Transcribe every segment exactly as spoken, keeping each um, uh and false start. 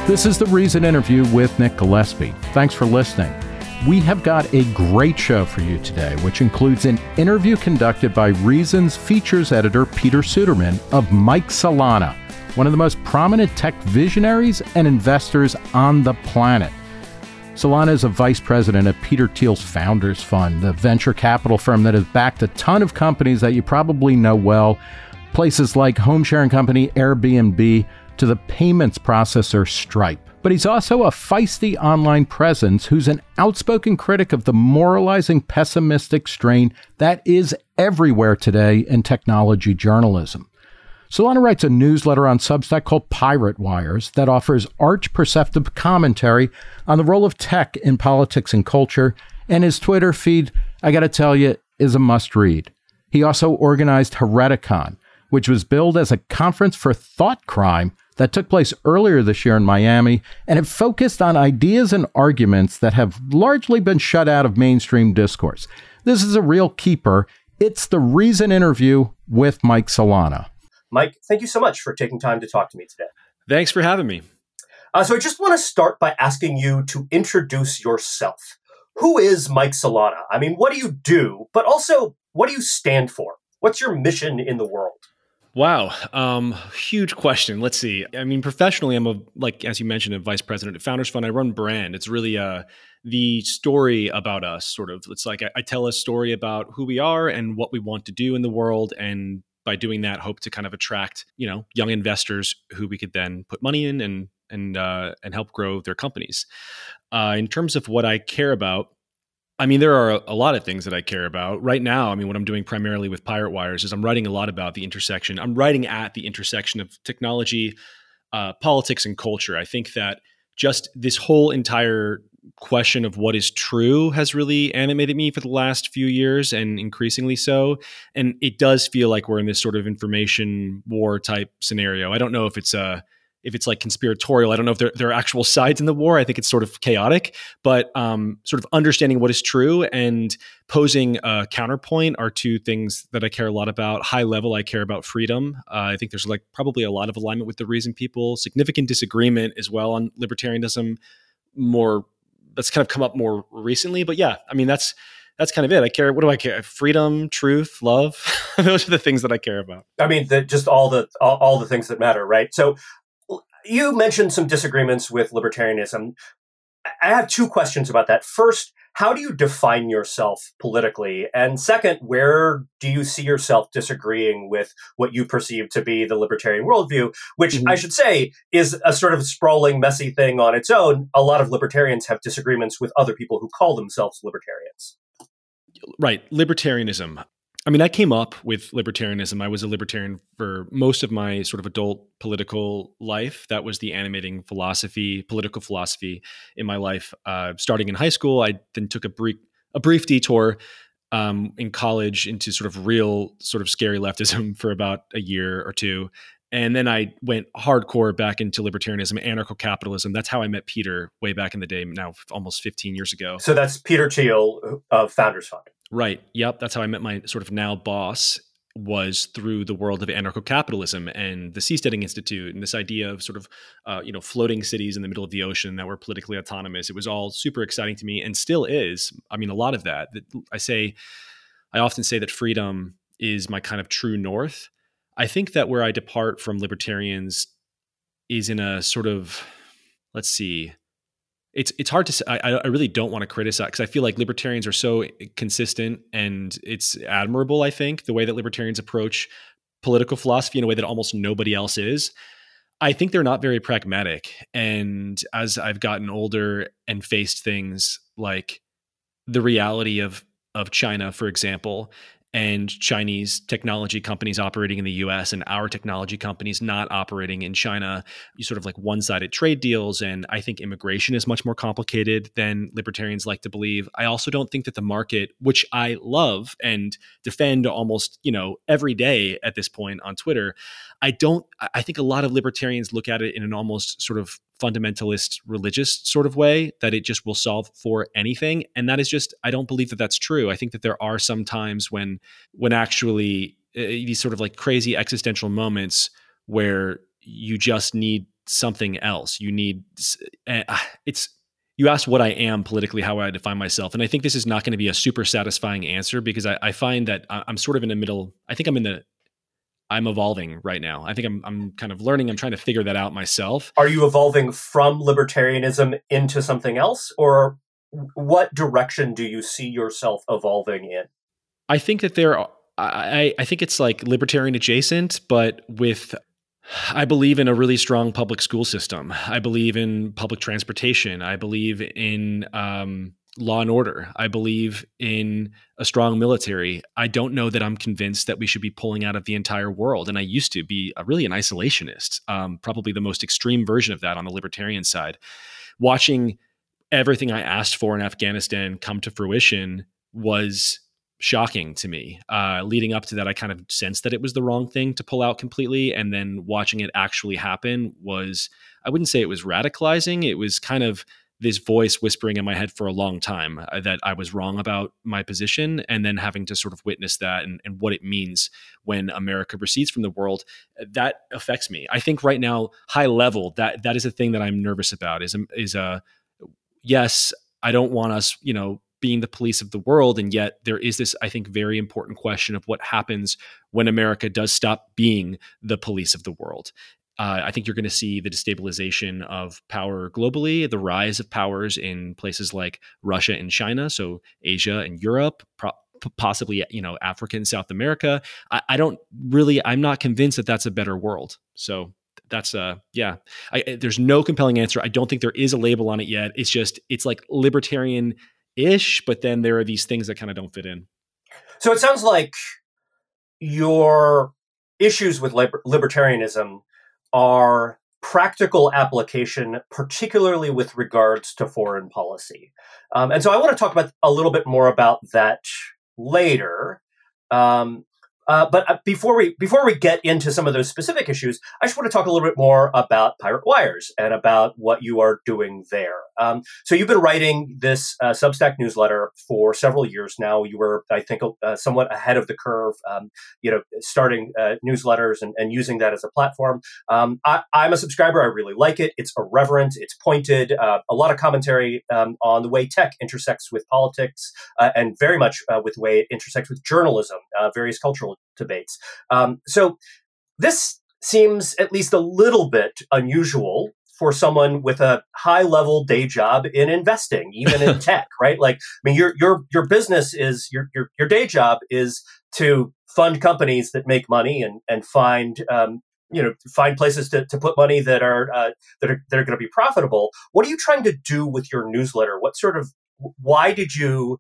This is The Reason interview with Nick Gillespie. Thanks for listening. We have got a great show for you today, which includes an interview conducted by Reason's features editor Peter Suderman of Mike Solana, one of the most prominent tech visionaries and investors on the planet. Solana is a vice president at Peter Thiel's Founders Fund, the venture capital firm that has backed a ton of companies that you probably know well, places like home sharing company Airbnb to the payments processor Stripe. But he's also a feisty online presence who's an outspoken critic of the moralizing, pessimistic strain that is everywhere today in technology journalism. Solana writes a newsletter on Substack called Pirate Wires that offers arch-perceptive commentary on the role of tech in politics and culture, and his Twitter feed, I gotta tell you, is a must-read. He also organized Hereticon, which was billed as a conference for thought crime that took place earlier this year in Miami, and it focused on ideas and arguments that have largely been shut out of mainstream discourse. This is a real keeper. It's the Reason interview with Mike Solana. Mike, thank you so much for taking time to talk to me today. Thanks for having me. Uh, so I just want to start by asking you to introduce yourself. Who is Mike Solana? I mean, what do you do? But also, what do you stand for? What's your mission in the world? Wow. Um, huge question. Let's see. I mean, professionally, I'm a, like, as you mentioned, a vice president at Founders Fund. I run brand. It's really uh, the story about us, sort of. It's like I, I tell a story about who we are and what we want to do in the world. And by doing that, hope to kind of attract, you know, young investors who we could then put money in and and uh, and help grow their companies. Uh, in terms of what I care about, I mean, there are a, a lot of things that I care about right now. I mean, what I'm doing primarily with Pirate Wires is I'm writing a lot about the intersection. I'm writing at the intersection of technology, uh, politics, and culture. I think that just this whole entire question of what is true has really animated me for the last few years, and increasingly so. And it does feel like we're in this sort of information war type scenario. I don't know if it's a if it's like conspiratorial. I don't know if there, there are actual sides in the war. I think it's sort of chaotic, but um, sort of understanding what is true and posing a counterpoint are two things that I care a lot about. High level, I care about freedom. Uh, I think there's like probably a lot of alignment with the Reason people, significant disagreement as well on libertarianism. More that's kind of come up more recently, but yeah, I mean, that's, that's kind of it. I care. What do I care? Freedom, truth, love. Those are the things that I care about. I mean, the, just all the, all, all the things that matter, right? So you mentioned some disagreements with libertarianism. I have two questions about that. First, how do you define yourself politically? And second, where do you see yourself disagreeing with what you perceive to be the libertarian worldview, which mm-hmm. I should say is a sort of sprawling, messy thing on its own. A lot of libertarians have disagreements with other people who call themselves libertarians. Right. Libertarianism. I mean, I came up with libertarianism. I was a libertarian for most of my sort of adult political life. That was the animating philosophy, political philosophy in my life. Uh, starting in high school, I then took a brief, a brief detour um, in college into sort of real, sort of scary leftism for about a year or two. And then I went hardcore back into libertarianism, anarcho-capitalism. That's how I met Peter way back in the day, now almost fifteen years ago. So that's Peter Thiel of Founders Fund. Right. Yep. That's how I met my sort of now boss, was through the world of anarcho-capitalism and the Seasteading Institute and this idea of sort of, uh, you know, floating cities in the middle of the ocean that were politically autonomous. It was all super exciting to me and still is. I mean, a lot of that, that I say, I often say that freedom is my kind of true north. I think that where I depart from libertarians is in a sort of, let's see, It's it's hard to say. I, I really don't want to criticize because I feel like libertarians are so consistent and it's admirable, I think, the way that libertarians approach political philosophy in a way that almost nobody else is. I think they're not very pragmatic. And as I've gotten older and faced things like the reality of of China, for example, and Chinese technology companies operating in the U S and our technology companies not operating in China, you sort of like one-sided trade deals. And I think immigration is much more complicated than libertarians like to believe. I also don't think that the market, which I love and defend almost, you know, every day at this point on Twitter, I don't, I think a lot of libertarians look at it in an almost sort of fundamentalist religious sort of way, that it just will solve for anything. And that is just, I don't believe that that's true. I think that there are some times when, when actually uh, these sort of like crazy existential moments where you just need something else. You need uh, it's. You asked what I am politically, how I define myself, and I think this is not going to be a super satisfying answer because I, I find that I'm sort of in the middle. I think I'm in the. I'm evolving right now. I think I'm I'm kind of learning. I'm trying to figure that out myself. Are you evolving from libertarianism into something else, or what direction do you see yourself evolving in? I think that there are, I, I think it's like libertarian adjacent, but with, I believe in a really strong public school system. I believe in public transportation. I believe in um, law and order. I believe in a strong military. I don't know that I'm convinced that we should be pulling out of the entire world. And I used to be a, really an isolationist, um, probably the most extreme version of that on the libertarian side. Watching everything I asked for in Afghanistan come to fruition was shocking to me. Uh, leading up to that, I kind of sensed that it was the wrong thing to pull out completely. And then watching it actually happen was, I wouldn't say it was radicalizing. It was kind of this voice whispering in my head for a long time uh, that I was wrong about my position, and then having to sort of witness that and, and what it means when America recedes from the world. That affects me. I think right now, high level, that that is a thing that I'm nervous about is, is a, yes, I don't want us, you know, being the police of the world. And yet there is this, I think, very important question of what happens when America does stop being the police of the world. Uh, I think you're going to see the destabilization of power globally, the rise of powers in places like Russia and China, so Asia and Europe, pro- possibly, you know, Africa and South America. I, I don't really, I'm not convinced that that's a better world. So that's, uh, yeah, I, there's no compelling answer. I don't think there is a label on it yet. It's just, it's like libertarian-ish, but then there are these things that kind of don't fit in. So it sounds like your issues with liber- libertarianism are practical application, particularly with regards to foreign policy. Um, and so I want to talk about a little bit more about that later. Um, uh, but before we before we get into some of those specific issues, I just want to talk a little bit more about Pirate Wires and about what you are doing there. Um, so you've been writing this uh, Substack newsletter for several years now. You were, I think, uh, somewhat ahead of the curve, um, you know, starting uh, newsletters and, and using that as a platform. Um, I, I'm a subscriber. I really like it. It's irreverent. It's pointed. Uh, a lot of commentary um, on the way tech intersects with politics, uh, and very much uh, with the way it intersects with journalism, uh, various cultural debates. Um, so this seems at least a little bit unusual for someone with a high-level day job in investing, even in tech, right? Like, I mean, your your your business is your your your day job is to fund companies that make money and and find um, you know find places to, to put money that are uh, that are that are going to be profitable. What are you trying to do with your newsletter? What sort of why did you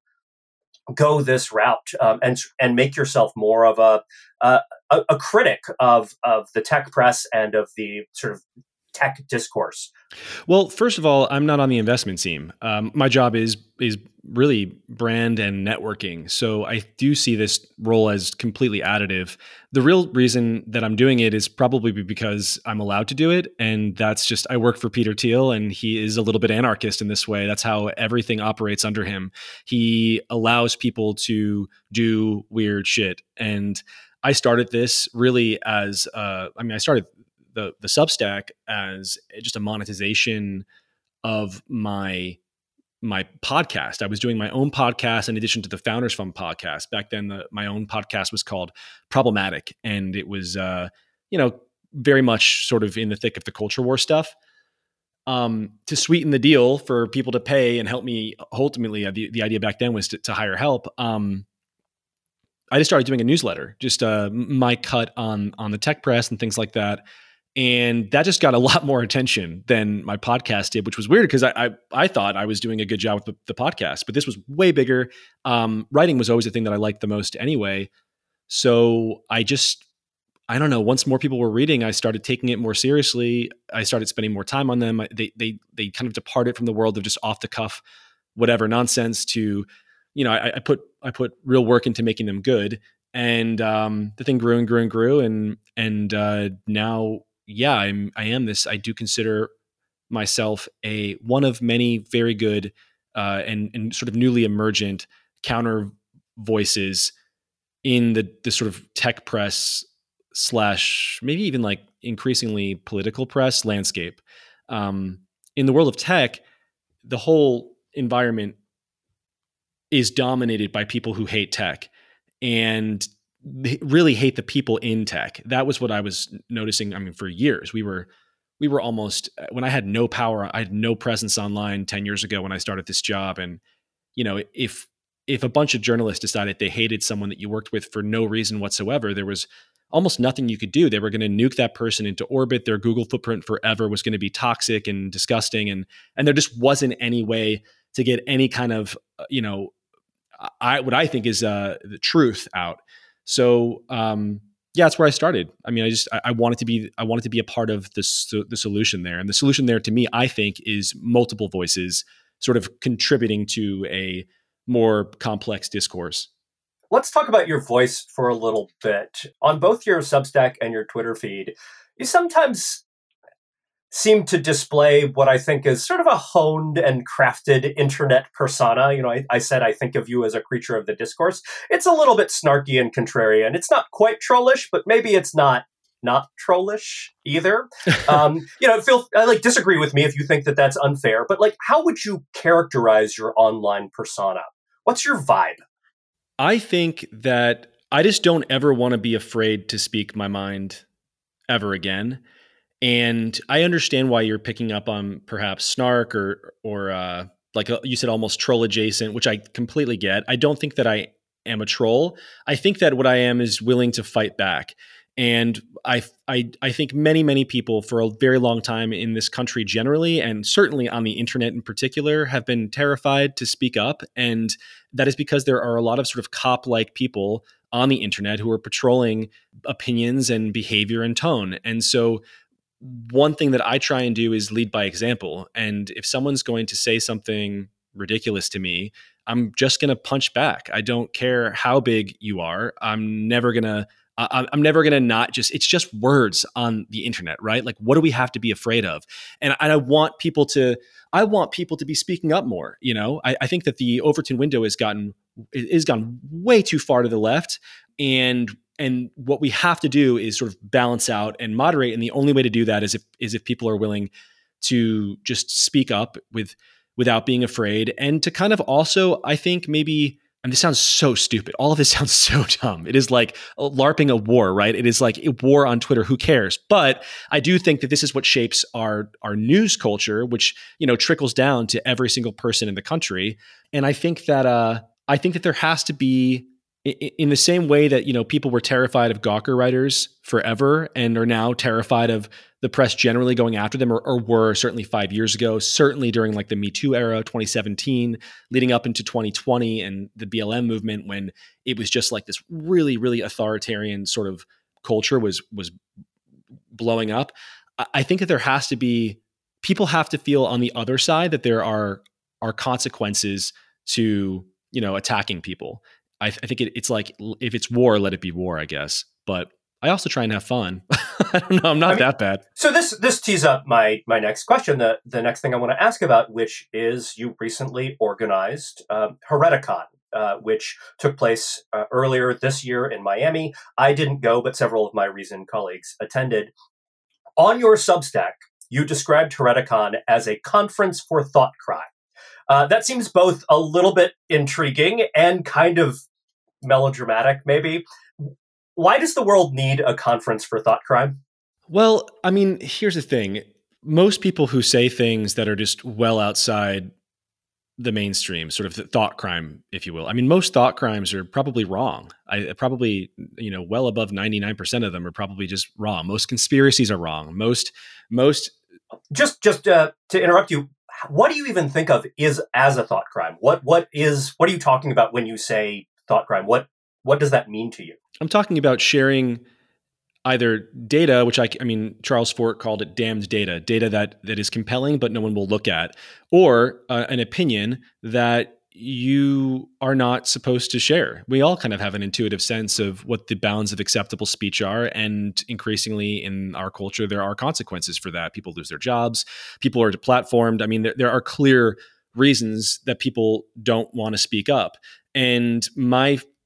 go this route um, and and make yourself more of a, uh, a a critic of of the tech press and of the sort of tech discourse? Well, first of all, I'm not on the investment team. Um, my job is is really brand and networking. So I do see this role as completely additive. The real reason that I'm doing it is probably because I'm allowed to do it. And that's just, I work for Peter Thiel, and he is a little bit anarchist in this way. That's how everything operates under him. He allows people to do weird shit. And I started this really as, uh, I mean, I started the the Substack as just a monetization of my my podcast. I was doing my own podcast in addition to the Founders Fund podcast. Back then, the, my own podcast was called Problematic, and it was uh, you know very much sort of in the thick of the culture war stuff. Um, to sweeten the deal for people to pay and help me, ultimately, uh, the the idea back then was to, to hire help. Um, I just started doing a newsletter, just uh, my cut on on the tech press and things like that. And that just got a lot more attention than my podcast did, which was weird because I, I I thought I was doing a good job with the, the podcast, but this was way bigger. Um, writing was always the thing that I liked the most anyway. So I just, I don't know, once more people were reading, I started taking it more seriously. I started spending more time on them. They they they kind of departed from the world of just off the cuff, whatever nonsense to, you know, I, I put I put real work into making them good. And um, the thing grew and grew and grew. And, and uh, now, yeah, I'm, I am this, I do consider myself a, one of many very good uh, and, and sort of newly emergent counter voices in the, the sort of tech press slash maybe even like increasingly political press landscape. Um, in the world of tech, the whole environment is dominated by people who hate tech and they really hate the people in tech. That was what I was noticing. I mean, for years we were, we were almost, when I had no power, I had no presence online ten years ago when I started this job. And, you know, if, if a bunch of journalists decided they hated someone that you worked with for no reason whatsoever, there was almost nothing you could do. They were going to nuke that person into orbit. Their Google footprint forever was going to be toxic and disgusting. And, and there just wasn't any way to get any kind of, you know, I, what I think is uh, the truth out. So, um, yeah, that's where I started. I mean, I just, I, I wanted to be, I wanted to be a part of this, the solution there. And the solution there to me, I think, is multiple voices sort of contributing to a more complex discourse. Let's talk about your voice for a little bit. On both your Substack and your Twitter feed, you sometimes seem to display what I think is sort of a honed and crafted internet persona. You know, I, I said I think of you as a creature of the discourse. It's a little bit snarky and contrarian. It's not quite trollish, but maybe it's not not trollish either. um, you know, feel uh, like disagree with me if you think that that's unfair. But like, how would you characterize your online persona? What's your vibe? I think that I just don't ever want to be afraid to speak my mind ever again. And I understand why you're picking up on perhaps snark or, or uh, like you said, almost troll adjacent, which I completely get. I don't think that I am a troll. I think that what I am is willing to fight back. And I, I, I think many, many people for a very long time in this country generally, and certainly on the internet in particular, have been terrified to speak up. And that is because there are a lot of sort of cop-like people on the internet who are patrolling opinions and behavior and tone. And so one thing that I try and do is lead by example. And if someone's going to say something ridiculous to me, I'm just going to punch back. I don't care how big you are. I'm never going to I'm never going to not just, it's just words on the internet, right? Like, what do we have to be afraid of? And I want people to, I want people to be speaking up more. You know, I, I think that the Overton window has gotten, is gone way too far to the left. And, and what we have to do is sort of balance out and moderate. And the only way to do that is if, is if people are willing to just speak up with, without being afraid, and to kind of also, I think maybe, and this sounds so stupid. All of this sounds so dumb. It is like LARPing a war, right? It is like a war on Twitter. Who cares? But I do think that this is what shapes our our news culture, which, you know, trickles down to every single person in the country. And I think that uh, I think that there has to be, in the same way that, you know, people were terrified of Gawker writers forever and are now terrified of the press generally going after them, or, or were certainly five years ago, certainly during like the Me Too era, twenty seventeen, leading up into twenty twenty and the B L M movement, when it was just like this really, really authoritarian sort of culture was, was blowing up. I think that there has to be, people have to feel on the other side that there are, are consequences to, you know, attacking people. I, th- I think it, it's like, if it's war, let it be war, I guess. But I also try and have fun. I don't know. I'm not I mean, that bad. So this this tees up my my next question. The the next thing I want to ask about, which is you recently organized um, Hereticon, uh, which took place uh, earlier this year in Miami. I didn't go, but several of my Reason colleagues attended. On your Substack, you described Hereticon as a conference for thought crime. Uh, that seems both a little bit intriguing and kind of melodramatic, maybe. Why does the world need a conference for thought crime? Well, I mean, here's the thing. Most people who say things that are just well outside the mainstream, sort of the thought crime, if you will. I mean, most thought crimes are probably wrong. I probably, you know, well above ninety-nine percent of them are probably just wrong. Most conspiracies are wrong. Most, most. Just, just uh, to interrupt you, what do you even think of is as a thought crime? What, what is, what are you talking about when you say thought crime? What, what does that mean to you? I'm talking about sharing either data, which I, I mean, Charles Fort called it damned data, data that that is compelling, but no one will look at, or uh, an opinion that you are not supposed to share. We all kind of have an intuitive sense of what the bounds of acceptable speech are. And increasingly in our culture, there are consequences for that. People lose their jobs. People are deplatformed. I mean, there, there are clear reasons that people don't want to speak up. And my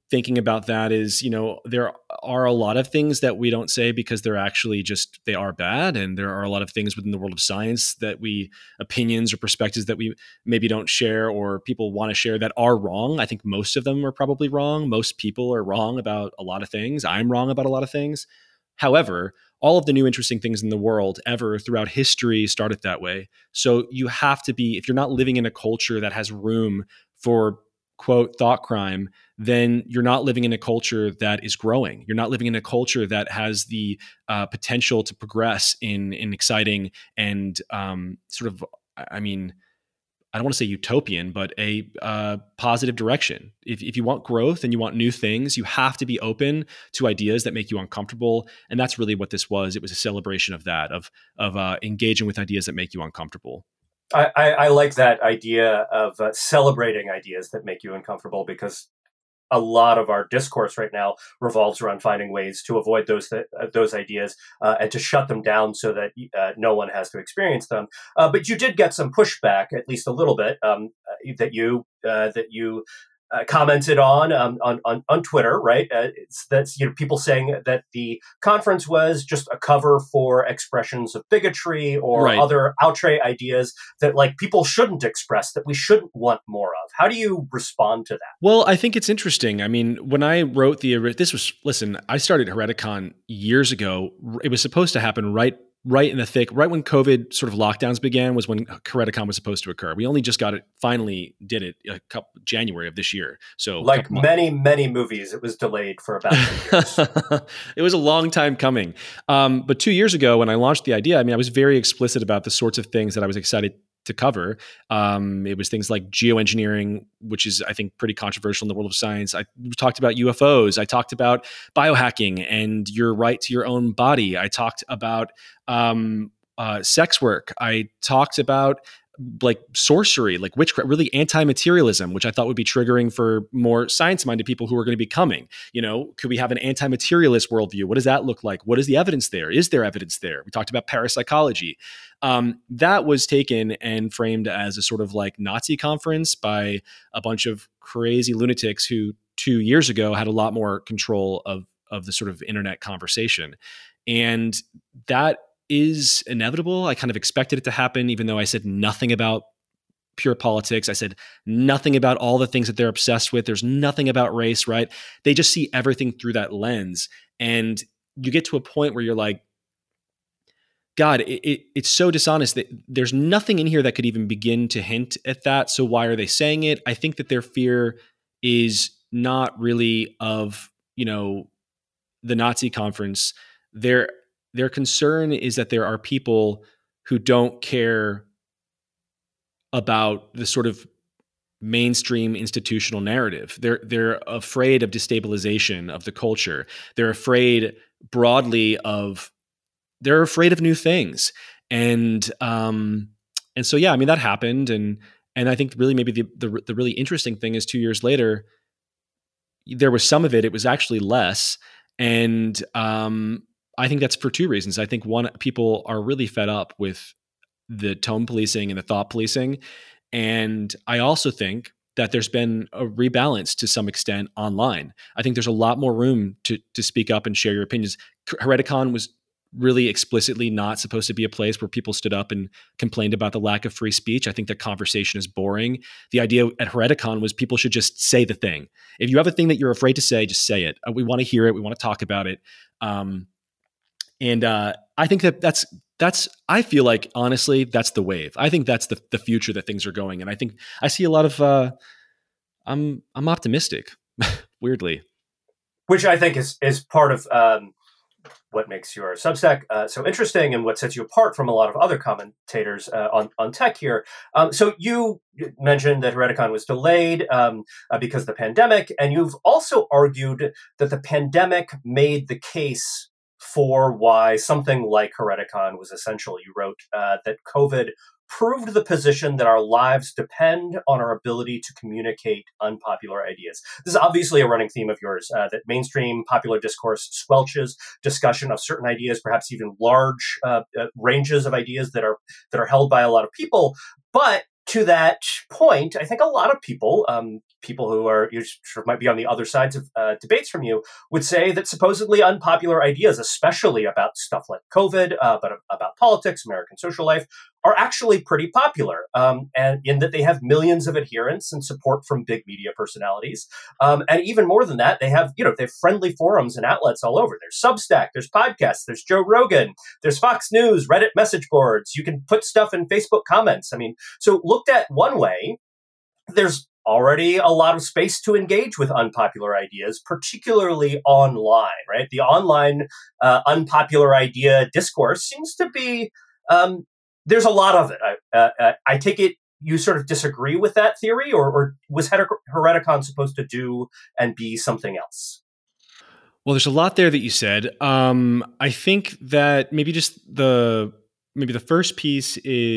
thinking about that is, you know, there are a lot of things that we don't say because they're actually just, they are bad. And there are a lot of things within the world of science that we, opinions or perspectives that we maybe don't share or people want to share that are wrong. I think most of them are probably wrong. Most people are wrong about a lot of things. I'm wrong about a lot of things. However, all of the new interesting things in the world ever throughout history started that way. So you have to be, if you're not living in a culture that has room for quote thought crime, then you're not living in a culture that is growing. You're not living in a culture that has the uh, potential to progress in in exciting and um, sort of, I mean, I don't want to say utopian, but a uh, positive direction. If, if you want growth and you want new things, you have to be open to ideas that make you uncomfortable. And that's really what this was. It was a celebration of that, of of uh, engaging with ideas that make you uncomfortable. I, I, I like that idea of uh, celebrating ideas that make you uncomfortable, because a lot of our discourse right now revolves around finding ways to avoid those th- uh, those ideas uh, and to shut them down so that uh, no one has to experience them. Uh, but you did get some pushback, at least a little bit, um, uh, that you uh, that you. Uh, commented on, um, on on on Twitter, right? Uh, it's that's you know people saying that the conference was just a cover for expressions of bigotry or Right. other outre ideas that like people shouldn't express, that we shouldn't want more of. How do you respond to that? Well, I think it's interesting. I mean, when I wrote the this was listen, I started Hereticon years ago. It was supposed to happen right. right in the thick, right when COVID sort of lockdowns began was when Hereticon was supposed to occur. We only just got it, finally did it a couple, January of this year. So like many, many movies, it was delayed for about two years. It was a long time coming. Um, but two years ago when I launched the idea, I mean, I was very explicit about the sorts of things that I was excited to cover. Um, it was things like geoengineering, which is, I think, pretty controversial in the world of science. I talked about U F Os. I talked about biohacking and your right to your own body. I talked about um, uh, sex work. I talked about like sorcery, like witchcraft, really anti-materialism, which I thought would be triggering for more science-minded people who are going to be coming. You know, could we have an anti-materialist worldview? What does that look like? What is the evidence there? Is there evidence there? We talked about parapsychology. Um, that was taken and framed as a sort of like Nazi conference by a bunch of crazy lunatics who two years ago had a lot more control of, of the sort of internet conversation. And that is inevitable. I kind of expected it to happen, even though I said nothing about pure politics. I said nothing about all the things that they're obsessed with. There's nothing about race, right? They just see everything through that lens. And you get to a point where you're like, God, it, it, it's so dishonest that there's nothing in here that could even begin to hint at that. So why are they saying it? I think that their fear is not really of, you know, the Nazi conference. Their Their concern is that there are people who don't care about the sort of mainstream institutional narrative. They're they're afraid of destabilization of the culture. They're afraid broadly of they're afraid of new things. And um and so yeah, I mean that happened, and and I think really maybe the the, the really interesting thing is two years later there was some of it. It was actually less, and um I think that's for two reasons. I think one, people are really fed up with the tone policing and the thought policing. And I also think that there's been a rebalance to some extent online. I think there's a lot more room to to speak up and share your opinions. Hereticon was really explicitly not supposed to be a place where people stood up and complained about the lack of free speech. I think that conversation is boring. The idea at Hereticon was people should just say the thing. If you have a thing that you're afraid to say, just say it. We want to hear it. We want to talk about it. Um, And uh, I think that that's, that's, I feel like, honestly, that's the wave. I think that's the the future that things are going. And I think I see a lot of, uh, I'm, I'm optimistic, weirdly. Which I think is, is part of um, what makes your Substack uh, so interesting and what sets you apart from a lot of other commentators uh, on, on tech here. Um, so you mentioned that Hereticon was delayed um, uh, because of the pandemic. And you've also argued that the pandemic made the case for why something like Hereticon was essential. You wrote uh, that COVID proved the position that our lives depend on our ability to communicate unpopular ideas. This is obviously a running theme of yours, uh, that mainstream popular discourse squelches discussion of certain ideas, perhaps even large uh, uh, ranges of ideas that are that are held by a lot of people. But to that point, I think a lot of people, um, people who are you sort of might be on the other sides of uh, debates from you, would say that supposedly unpopular ideas, especially about stuff like COVID, uh, but about politics, American social life, are actually pretty popular, um, and in that they have millions of adherents and support from big media personalities. Um, and even more than that, they have, you know, they have friendly forums and outlets all over. There's Substack, there's podcasts, there's Joe Rogan, there's Fox News, Reddit message boards. You can put stuff in Facebook comments. I mean, so looked at one way, there's already a lot of space to engage with unpopular ideas, particularly online, right? The online uh, unpopular idea discourse seems to be, um, there's a lot of it. I, uh, I take it you sort of disagree with that theory, or, or was Hereticon supposed to do and be something else? Well, there's a lot there that you said. Um, I think that maybe just the, maybe the first piece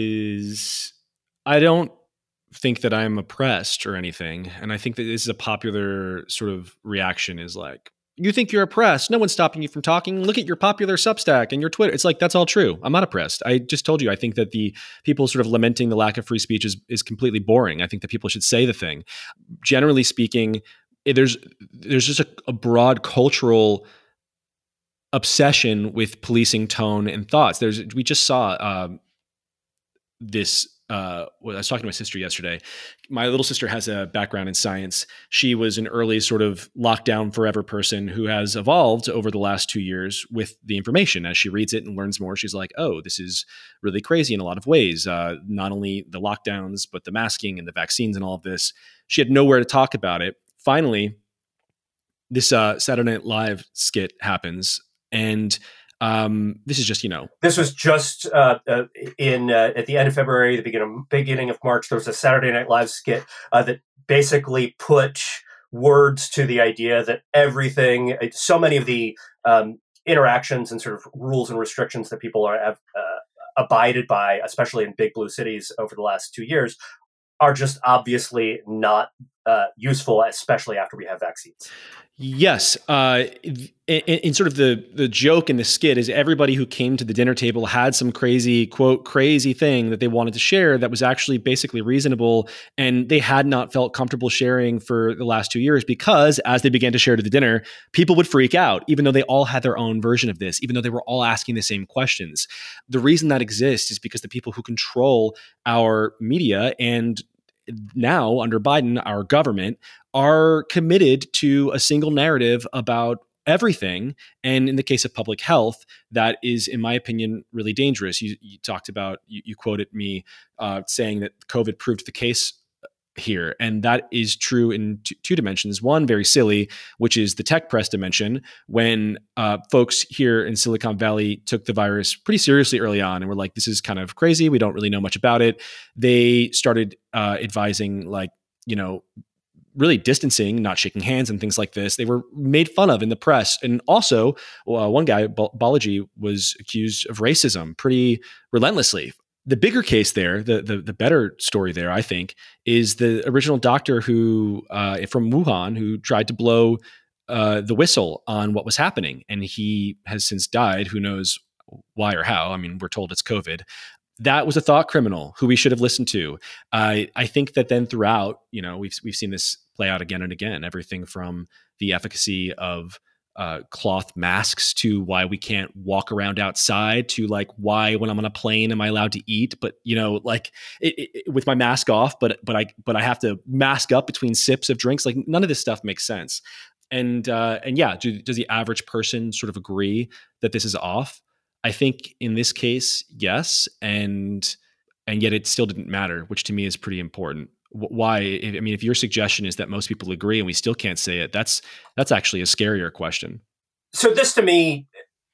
is, I don't think that I'm oppressed or anything. And I think that this is a popular sort of reaction is like, you think you're oppressed. No one's stopping you from talking. Look at your popular Substack and your Twitter. It's like, that's all true. I'm not oppressed. I just told you, I think that the people sort of lamenting the lack of free speech is, is completely boring. I think that people should say the thing. Generally speaking, there's, there's just a, a broad cultural obsession with policing tone and thoughts. There's, we just saw um, this, Uh, well, I was talking to my sister yesterday. My little sister has a background in science. She was an early sort of lockdown forever person who has evolved over the last two years with the information. As she reads it and learns more, she's like, oh, this is really crazy in a lot of ways. Uh, not only the lockdowns, but the masking and the vaccines and all of this. She had nowhere to talk about it. Finally, this uh, Saturday Night Live skit happens, and Um, this is just, you know, this was just uh, uh, in uh, at the end of February, the beginning beginning of March. There was a Saturday Night Live skit uh, that basically put words to the idea that everything, so many of the um, interactions and sort of rules and restrictions that people are have uh, abided by, especially in big blue cities over the last two years, are just obviously not uh, useful, especially after we have vaccines. Yes. Uh, in, in sort of the, the joke in the skit is everybody who came to the dinner table had some crazy, quote, crazy thing that they wanted to share that was actually basically reasonable. And they had not felt comfortable sharing for the last two years because as they began to share to the dinner, people would freak out, even though they all had their own version of this, even though they were all asking the same questions. The reason that exists is because the people who control our media and now under Biden, our government, are committed to a single narrative about everything. And in the case of public health, that is, in my opinion, really dangerous. You, you talked about, you, you quoted me uh, saying that COVID proved the case here. And that is true in t- two dimensions. One, very silly, which is the tech press dimension, when uh, folks here in Silicon Valley took the virus pretty seriously early on and were like, this is kind of crazy. We don't really know much about it. They started uh, advising, like, you know, really distancing, not shaking hands and things like this. They were made fun of in the press. And also, uh, one guy, Balaji, was accused of racism pretty relentlessly. The bigger case there, the, the the better story there, I think, is the original doctor who uh, from Wuhan who tried to blow uh, the whistle on what was happening, and he has since died. Who knows why or how? I mean, we're told it's COVID. That was a thought criminal who we should have listened to. I I think that then throughout, you know, we've we've seen this play out again and again. Everything from the efficacy of Uh, cloth masks to why we can't walk around outside to like why when I'm on a plane am I allowed to eat, but you know, like it, it, with my mask off, but but I but I have to mask up between sips of drinks. Like none of this stuff makes sense. And uh, and yeah, do, does the average person sort of agree that this is off? I think in this case, yes, and and yet it still didn't matter, which to me is pretty important. Why? I mean, if your suggestion is that most people agree and we still can't say it, that's that's actually a scarier question. So this to me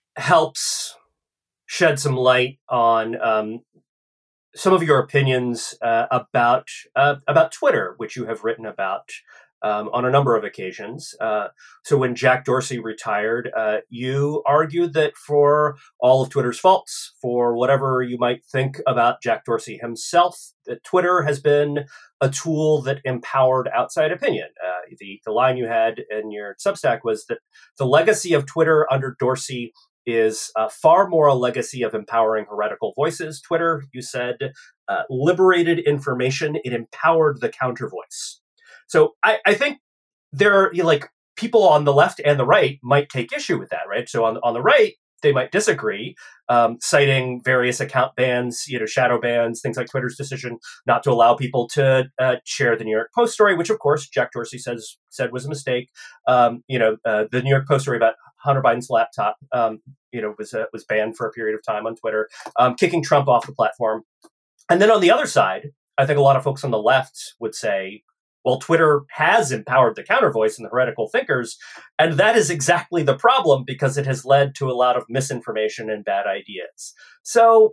helps shed some light on um, some of your opinions uh, about uh, about Twitter, which you have written about um, on a number of occasions. Uh, so when Jack Dorsey retired, uh, you argued that for all of Twitter's faults, for whatever you might think about Jack Dorsey himself, that Twitter has been a tool that empowered outside opinion. Uh, the, the line you had in your Substack was that the legacy of Twitter under Dorsey is uh, far more a legacy of empowering heretical voices. Twitter, you said, uh, liberated information. It empowered the counter voice. So I, I think there are, you know, like people on the left and the right might take issue with that, right? So on on the right, they might disagree, um, citing various account bans, you know, shadow bans, things like Twitter's decision not to allow people to uh, share the New York Post story, which of course Jack Dorsey says said was a mistake. Um, you know, uh, the New York Post story about Hunter Biden's laptop, um, you know, was uh, was banned for a period of time on Twitter, um, kicking Trump off the platform. And then on the other side, I think a lot of folks on the left would say, well, Twitter has empowered the counter voice and the heretical thinkers, and that is exactly the problem because it has led to a lot of misinformation and bad ideas. So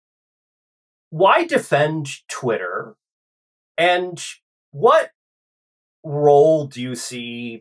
why defend Twitter? And what role do you see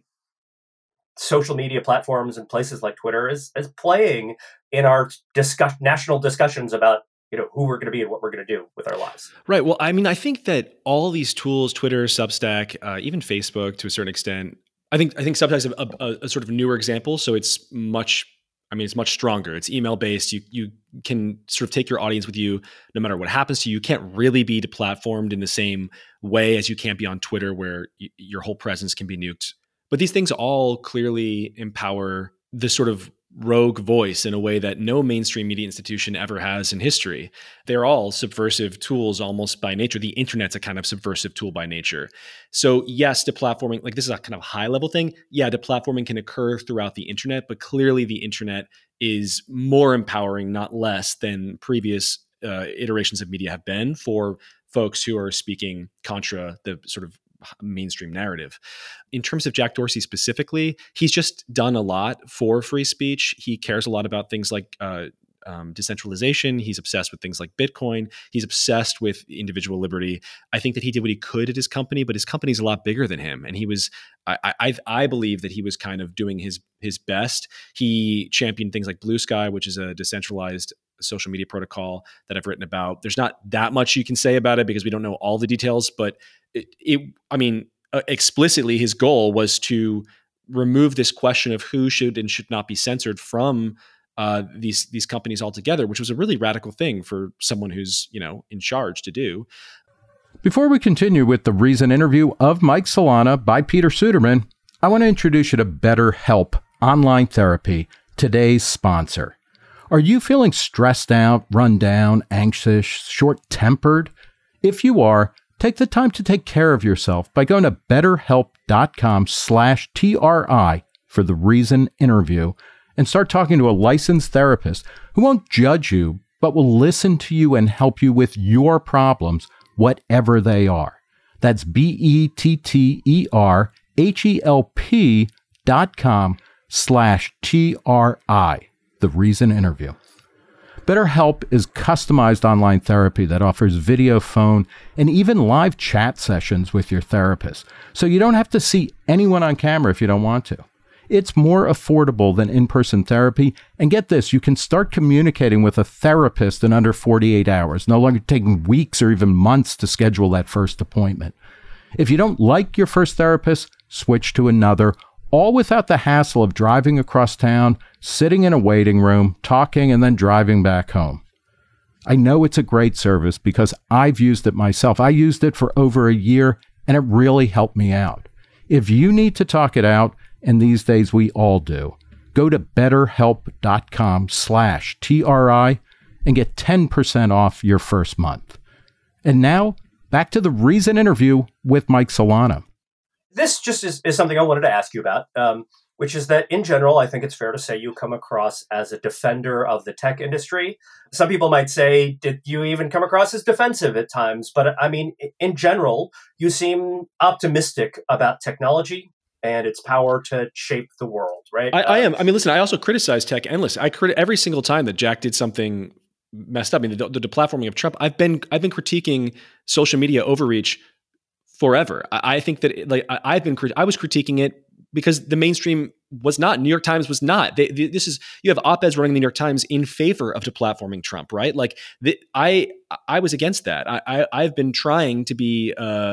social media platforms and places like Twitter as, as playing in our discuss- national discussions about, you know, who we're going to be and what we're going to do with our lives? Right. Well, I mean, I think that all these tools, Twitter, Substack, uh, even Facebook to a certain extent, I think I think Substack is a, a, a sort of newer example. So it's much, I mean, it's much stronger. It's email based. You you can sort of take your audience with you no matter what happens to you. You can't really be deplatformed in the same way as you can't be on Twitter, where y- your whole presence can be nuked. But these things all clearly empower the sort of rogue voice in a way that no mainstream media institution ever has in history. They're all subversive tools almost by nature. The internet's a kind of subversive tool by nature. So yes, deplatforming, like this is a kind of high level thing. Yeah, deplatforming can occur throughout the internet, but clearly the internet is more empowering, not less, than previous uh, iterations of media have been for folks who are speaking contra the sort of mainstream narrative. In terms of Jack Dorsey specifically, he's just done a lot for free speech. He cares a lot about things like uh, um, decentralization. He's obsessed with things like Bitcoin. He's obsessed with individual liberty. I think that he did what he could at his company, but his company's a lot bigger than him. And he was, I, I, I believe that he was kind of doing his his best. He championed things like Blue Sky, which is a decentralized social media protocol that I've written about. There's not that much you can say about it because we don't know all the details, but it, it I mean, uh, explicitly his goal was to remove this question of who should and should not be censored from uh, these these companies altogether, which was a really radical thing for someone who's, you know, in charge to do. Before we continue with the Reason interview of Mike Solana by Peter Suderman, I want to introduce you to BetterHelp Online Therapy, today's sponsor. Are you feeling stressed out, run down, anxious, short-tempered? If you are, take the time to take care of yourself by going to betterhelp.com slash TRI for the Reason interview and start talking to a licensed therapist who won't judge you, but will listen to you and help you with your problems, whatever they are. That's B-E-T-T-E-R-H-E-L-P dot com slash T-R-I. The Reason interview. BetterHelp is customized online therapy that offers video, phone, and even live chat sessions with your therapist, so you don't have to see anyone on camera if you don't want to. It's more affordable than in-person therapy, and get this, you can start communicating with a therapist in under forty-eight hours, no longer taking weeks or even months to schedule that first appointment. If you don't like your first therapist, switch to another, all without the hassle of driving across town, sitting in a waiting room, talking, and then driving back home. I know it's a great service because I've used it myself. I used it for over a year, and it really helped me out. If you need to talk it out, and these days we all do, go to betterhelp.com slash TRI and get ten percent off your first month. And now, back to the Reason interview with Mike Solana. This just is, is something I wanted to ask you about, um, which is that in general, I think it's fair to say you come across as a defender of the tech industry. Some people might say, did you even come across as defensive at times? But I mean, in general, you seem optimistic about technology and its power to shape the world, right? I, I am. I mean, listen, I also criticize tech endlessly. I crit every single time that Jack did something messed up. I mean, the, the deplatforming of Trump. I've been I've been critiquing social media overreach forever. I, I think that it, like I, I've been I was critiquing it because the mainstream was not. New York Times was not. They, they, this is you have op-eds running in the New York Times in favor of deplatforming Trump, right? Like the, I I was against that. I, I I've been trying to be. Uh,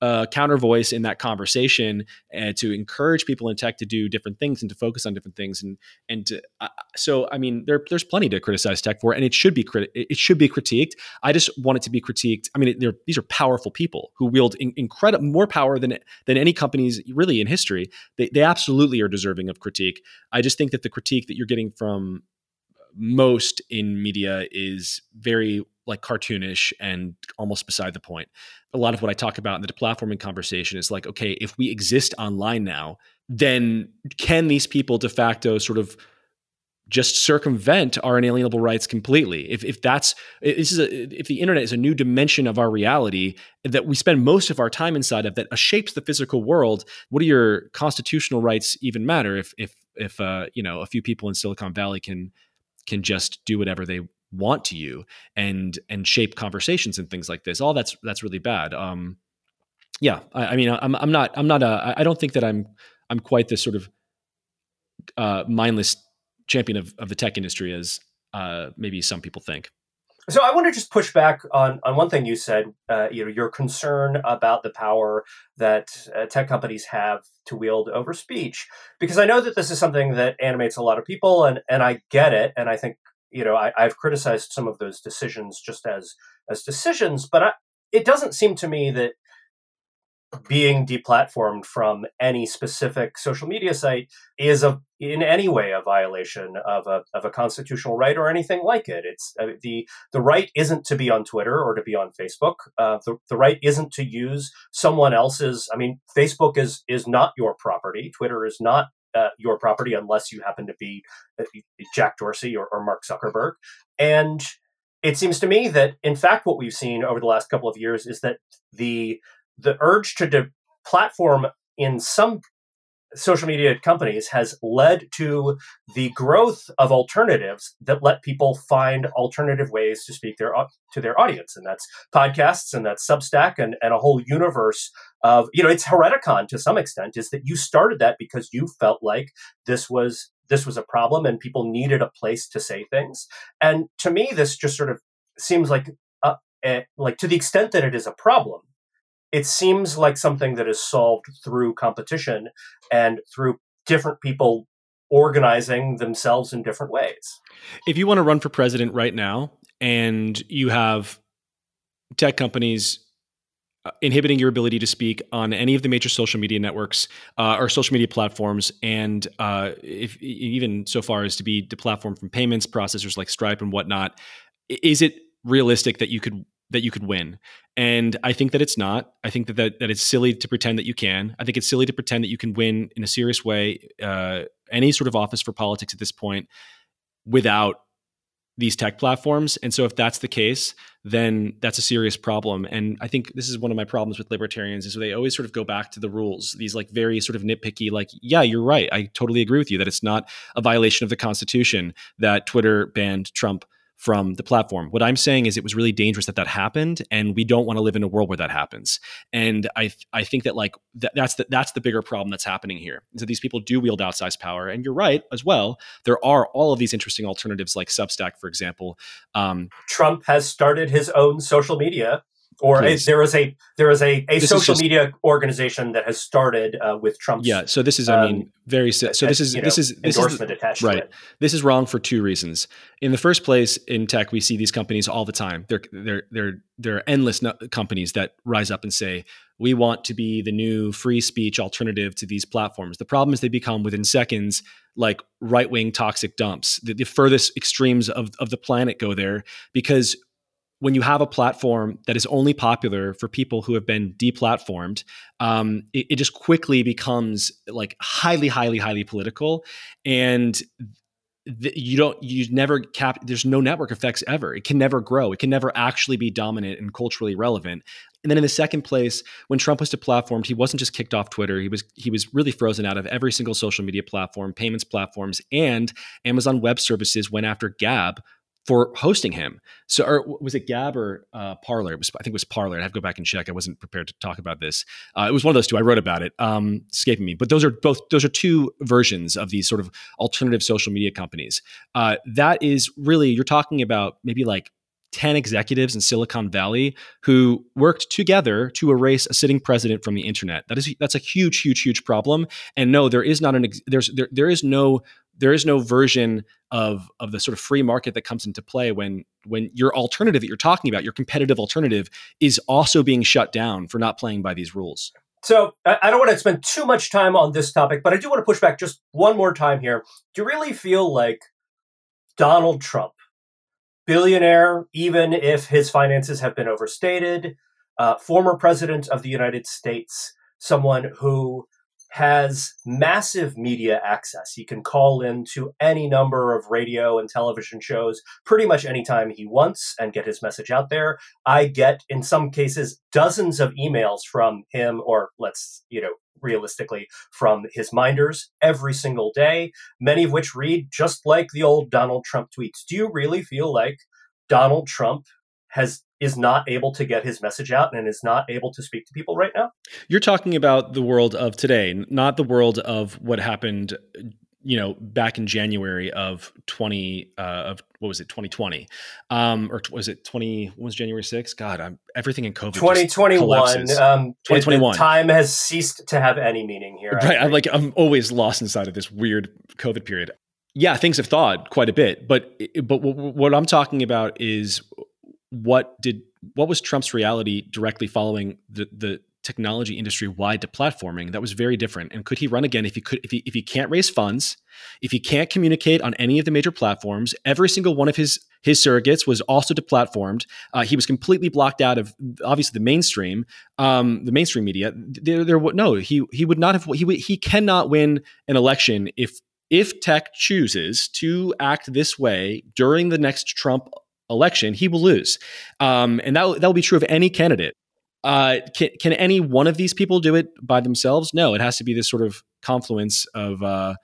a counter voice in that conversation and to encourage people in tech to do different things and to focus on different things. And and to, uh, so, I mean, there, there's plenty to criticize tech for, and it should be crit- it should be critiqued. I just want it to be critiqued. I mean, these are powerful people who wield in, incredible more power than than any companies really in history. They they absolutely are deserving of critique. I just think that the critique that you're getting from most in media is very like cartoonish and almost beside the point. A lot of what I talk about in the deplatforming conversation is like, okay, if we exist online now, then can these people de facto sort of just circumvent our inalienable rights completely? If if that's this is a, if the internet is a new dimension of our reality that we spend most of our time inside of, that shapes the physical world, what do your constitutional rights even matter if if if uh, you know, a few people in Silicon Valley can can just do whatever they want to you and and shape conversations and things like this? All that's that's really bad. Um, yeah, I, I mean, I'm I'm not I'm not a I don't think that I'm I'm quite this sort of uh, mindless champion of, of the tech industry as uh, maybe some people think. So I want to just push back on, on one thing you said, uh, you know, your concern about the power that uh, tech companies have to wield over speech, because I know that this is something that animates a lot of people, and, and I get it. And I think, you know, I, I've criticized some of those decisions just as, as decisions, but I, it doesn't seem to me that being deplatformed from any specific social media site is a, in any way a violation of a of a constitutional right or anything like it. It's uh, the the right isn't to be on Twitter or to be on Facebook. Uh, the the right isn't to use someone else's. I mean, Facebook is is not your property. Twitter is not uh, your property unless you happen to be Jack Dorsey or, or Mark Zuckerberg. And it seems to me that, in fact, what we've seen over the last couple of years is that the the urge to deplatform in some social media companies has led to the growth of alternatives that let people find alternative ways to speak their to their audience. And that's podcasts, and that's Substack, and, and a whole universe of, you know, it's Hereticon to some extent, is that you started that because you felt like this was this was a problem and people needed a place to say things. And to me, this just sort of seems like, uh, uh, like to the extent that it is a problem, it seems like something that is solved through competition and through different people organizing themselves in different ways. If you want to run for president right now and you have tech companies inhibiting your ability to speak on any of the major social media networks uh, or social media platforms, and uh, if even so far as to be deplatformed from payments processors like Stripe and whatnot, is it realistic that you could that you could win? And I think that it's not. I think that, that that it's silly to pretend that you can. I think it's silly to pretend that you can win in a serious way uh, any sort of office for politics at this point without these tech platforms. And so if that's the case, then that's a serious problem. And I think this is one of my problems with libertarians, is they always sort of go back to the rules, these like very sort of nitpicky, like, yeah, you're right. I totally agree with you that it's not a violation of the Constitution that Twitter banned Trump from the platform. What I'm saying is it was really dangerous that that happened, and we don't want to live in a world where that happens. And I I think that like that, that's the that's the bigger problem that's happening here, is that these people do wield outsized power. And you're right as well. There are all of these interesting alternatives like Substack, for example. Um, Trump has started his own social media. Or a, there is a there is a, a social just, media organization that has started uh, with Trump's. Yeah, so this is, I mean, very so. This is you know, this is this endorsement is, attached right. to it. This is wrong for two reasons. In the first place, in tech, we see these companies all the time. They're they're they're there are endless no- companies that rise up and say, we want to be the new free speech alternative to these platforms. The problem is they become within seconds like right wing toxic dumps. The, the furthest extremes of of the planet go there, because when you have a platform that is only popular for people who have been deplatformed, um, it, it just quickly becomes like highly, highly, highly political, and th- you don't, you never cap. There's no network effects ever. It can never grow. It can never actually be dominant and culturally relevant. And then in the second place, when Trump was deplatformed, he wasn't just kicked off Twitter. He was he was really frozen out of every single social media platform, payments platforms, and Amazon Web Services went after Gab for hosting him. So, or was it Gab or uh, Parler? It was, I think it was Parler. I'd have to go back and check. I wasn't prepared to talk about this. Uh, it was one of those two. I wrote about it, um, escaping me. But those are both, those are two versions of these sort of alternative social media companies. Uh, that is really, you're talking about maybe like ten executives in Silicon Valley who worked together to erase a sitting president from the internet. That is that's a huge, huge, huge problem. And no, there is not an ex- there's there there is no there is no version of of the sort of free market that comes into play when when your alternative that you're talking about, your competitive alternative, is also being shut down for not playing by these rules. So I don't want to spend too much time on this topic, but I do want to push back just one more time here. Do you really feel like Donald Trump, billionaire, even if his finances have been overstated, uh, former president of the United States, someone who has massive media access. He can call into any number of radio and television shows pretty much anytime he wants and get his message out there. I get, in some cases, dozens of emails from him, or let's, you know, realistically, from his minders every single day, many of which read just like the old Donald Trump tweets. Do you really feel like Donald Trump has is not able to get his message out and is not able to speak to people right now? You're talking about the world of today, not the world of what happened, you know, back in January of twenty uh, of what was it, twenty twenty, um, or was it twenty? When was January sixth? God, I'm everything in COVID. twenty twenty-one. Um, twenty twenty-one. Time has ceased to have any meaning here. Right. I'm like I'm always lost inside of this weird COVID period. Yeah, things have thawed quite a bit, but but what I'm talking about is what did what was Trump's reality directly following the the technology industry wide deplatforming that was very different. And could he run again if he could if he if he can't raise funds, if he can't communicate on any of the major platforms? Every single one of his his surrogates was also deplatformed. Uh, he was completely blocked out of obviously the mainstream, um, the mainstream media. There, there, no, he he would not have. He he cannot win an election if if tech chooses to act this way during the next Trump election. He will lose, um, and that that will be true of any candidate. Uh, can, can any one of these people do it by themselves? No, it has to be this sort of confluence of uh,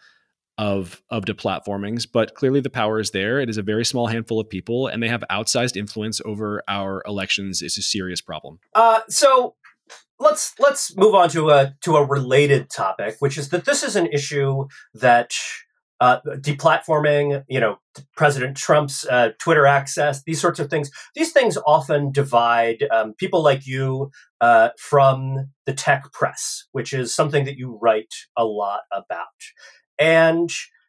of of deplatformings. But clearly, the power is there. It is a very small handful of people, and they have outsized influence over our elections. It's a serious problem. Uh, so let's let's move on to a to a related topic, which is that this is an issue that uh, deplatforming, you know, President Trump's uh, Twitter access, these sorts of things. These things often divide um, people like you uh, from the tech press, which is something that you write a lot about. And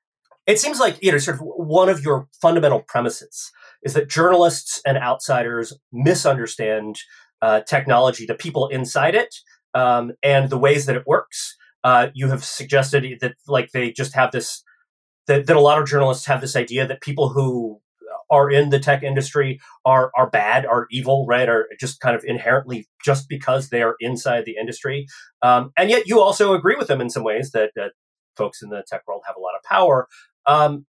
it seems like, you know, sort of one of your fundamental premises is that journalists and outsiders misunderstand uh, technology, the people inside it, um, and the ways that it works. Uh, you have suggested that, like, they just have this. That, that a lot of journalists have this idea that people who are in the tech industry are are bad, are evil, right? Are just kind of inherently just because they are inside the industry. Um, and yet you also agree with them in some ways that, that folks in the tech world have a lot of power. Um,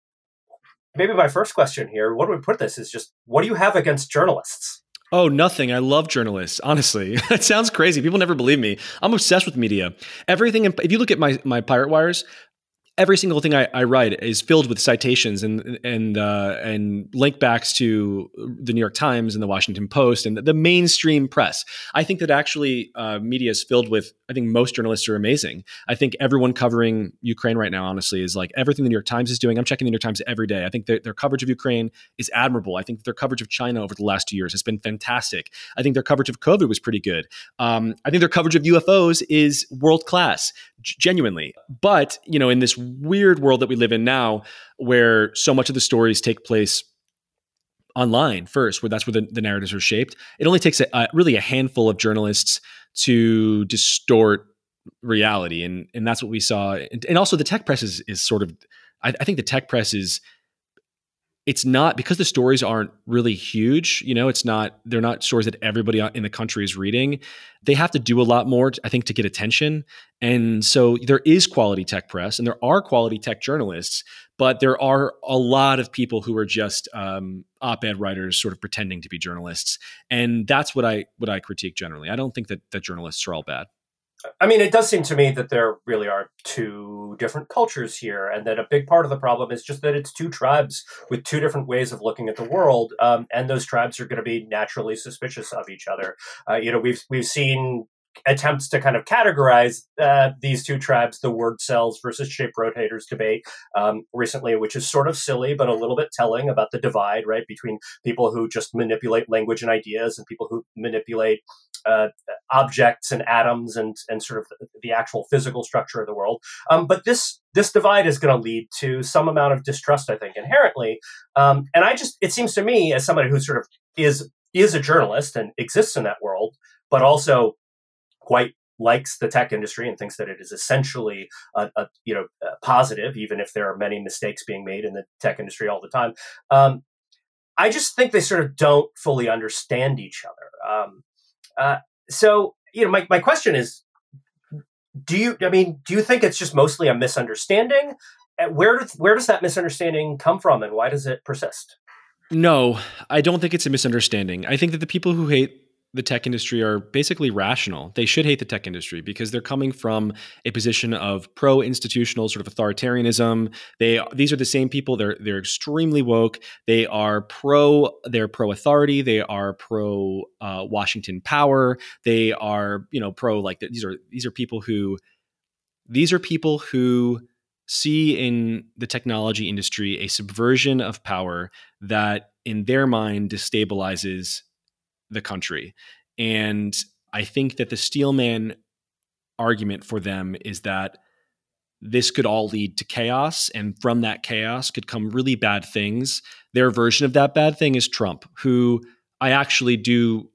maybe my first question here, what do we put this is just, what do you have against journalists? Oh, nothing. I love journalists. Honestly, it sounds crazy. People never believe me. I'm obsessed with media. Everything. If you look at my my Pirate Wires, every single thing I, I write is filled with citations and and uh, and link backs to the New York Times and the Washington Post and the, the mainstream press. I think that actually uh, media is filled with. I think most journalists are amazing. I think everyone covering Ukraine right now, honestly, is like everything the New York Times is doing. I'm checking the New York Times every day. I think their, their coverage of Ukraine is admirable. I think their coverage of China over the last two years has been fantastic. I think their coverage of COVID was pretty good. Um, I think their coverage of U F Os is world class, g- genuinely. But you know, in this weird world that we live in now, where so much of the stories take place online first, where that's where the, the narratives are shaped. It only takes a, a, really a handful of journalists to distort reality, and and that's what we saw. And, and also, the tech press is is sort of. I, I think the tech press is. It's not because the stories aren't really huge. You know, it's not. They're not stories that everybody in the country is reading. They have to do a lot more, I think, to get attention. And so there is quality tech press, and there are quality tech journalists, but there are a lot of people who are just um, op-ed writers, sort of pretending to be journalists, and that's what I what I critique generally. I don't think that that journalists are all bad. I mean, it does seem to me that there really are two different cultures here, and that a big part of the problem is just that it's two tribes with two different ways of looking at the world, um, and those tribes are going to be naturally suspicious of each other. Uh, you know, we've we've seen attempts to kind of categorize uh, these two tribes, the word cells versus shape rotators debate um, recently, which is sort of silly, but a little bit telling about the divide, right, between people who just manipulate language and ideas and people who manipulate uh, objects and atoms and and sort of the actual physical structure of the world. Um, but this this divide is going to lead to some amount of distrust, I think, inherently. Um, and I just, it seems to me, as somebody who sort of is is a journalist and exists in that world, but also quite likes the tech industry and thinks that it is essentially a, a you know a positive, even if there are many mistakes being made in the tech industry all the time. Um, I just think they sort of don't fully understand each other. Um, uh, so you know, my my question is, do you? I mean, do you think it's just mostly a misunderstanding? Where where does that misunderstanding come from, and why does it persist? No, I don't think it's a misunderstanding. I think that the people who hate the tech industry are basically rational. They should hate the tech industry because they're coming from a position of pro-institutional sort of authoritarianism. They these are the same people. They're they're extremely woke. They are pro. They're pro-authority. They are pro uh, Washington power. They are you know pro like these are these are people who these are people who see in the technology industry a subversion of power that, in their mind, destabilizes the country. And I think that the Steelman argument for them is that this could all lead to chaos, and from that chaos could come really bad things. Their version of that bad thing is Trump, who I actually do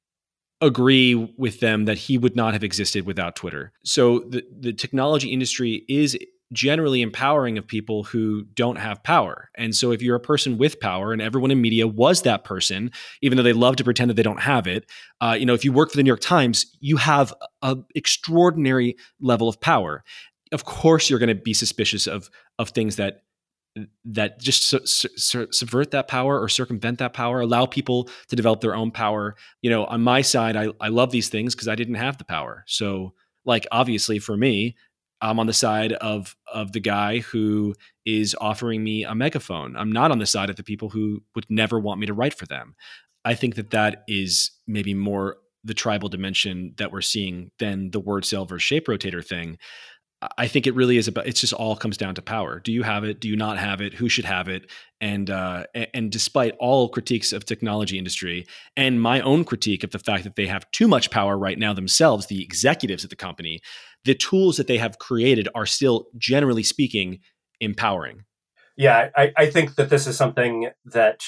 agree with them that he would not have existed without Twitter. So the, the technology industry is generally empowering of people who don't have power. And so if you're a person with power, and everyone in media was that person, even though they love to pretend that they don't have it, uh, you know, if you work for the New York Times, you have an extraordinary level of power. Of course, you're going to be suspicious of of things that that just su- su- subvert that power or circumvent that power, allow people to develop their own power. You know, on my side, I, I love these things because I didn't have the power. So, like, obviously for me, I'm on the side of of the guy who is offering me a megaphone. I'm not on the side of the people who would never want me to write for them. I think that that is maybe more the tribal dimension that we're seeing than the word cell versus shape rotator thing. I think it really is about, it's just all comes down to power. Do you have it? Do you not have it? Who should have it? And uh, and despite all critiques of technology industry and my own critique of the fact that they have too much power right now themselves, the executives at the company, the tools that they have created are still, generally speaking, empowering. Yeah, I, I think that this is something that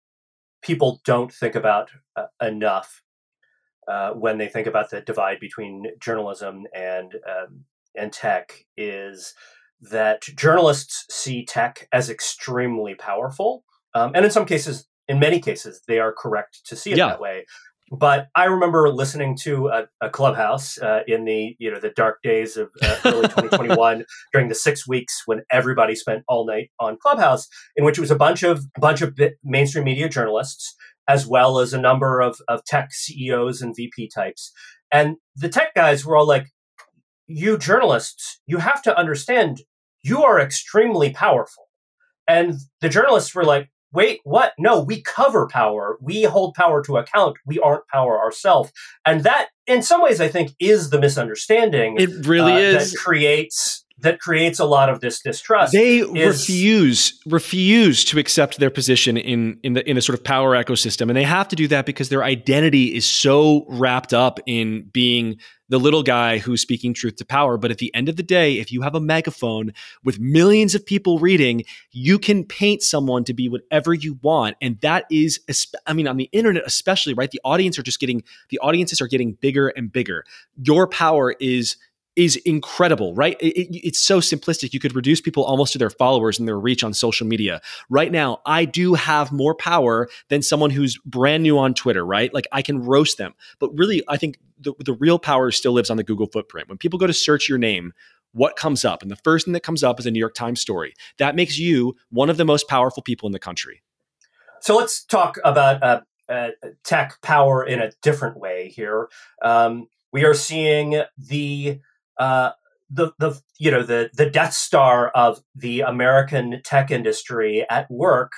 people don't think about uh, enough uh, when they think about the divide between journalism and um, and tech, is that journalists see tech as extremely powerful. Um, and in some cases, in many cases, they are correct to see it Yeah. that way. But I remember listening to a, a Clubhouse uh, in the you know the dark days of uh, early twenty twenty-one during the six weeks when everybody spent all night on Clubhouse, in which it was a bunch of bunch of mainstream media journalists, as well as a number of, of tech C E Os and V P types. And the tech guys were all like, you journalists, you have to understand you are extremely powerful. And the journalists were like, wait, what? No, we cover power. We hold power to account. We aren't power ourselves. And that, in some ways, I think, is the misunderstanding. It really uh, is. That creates that creates a lot of this distrust. They is, refuse refuse to accept their position in in the in a sort of power ecosystem, and they have to do that because their identity is so wrapped up in being the little guy who's speaking truth to power. But at the end of the day, if you have a megaphone with millions of people reading, you can paint someone to be whatever you want, and that is, I mean, on the internet especially, right? The audience are just getting the audiences are getting bigger and bigger. Your power is. is incredible, right? It, it, it's so simplistic. You could reduce people almost to their followers and their reach on social media. Right now, I do have more power than someone who's brand new on Twitter, right? Like I can roast them. But really, I think the, the real power still lives on the Google footprint. When people go to search your name, what comes up? And the first thing that comes up is a New York Times story. That makes you one of the most powerful people in the country. So let's talk about uh, uh, tech power in a different way here. Um, we are seeing the Uh, the the you know the the Death Star of the American tech industry at work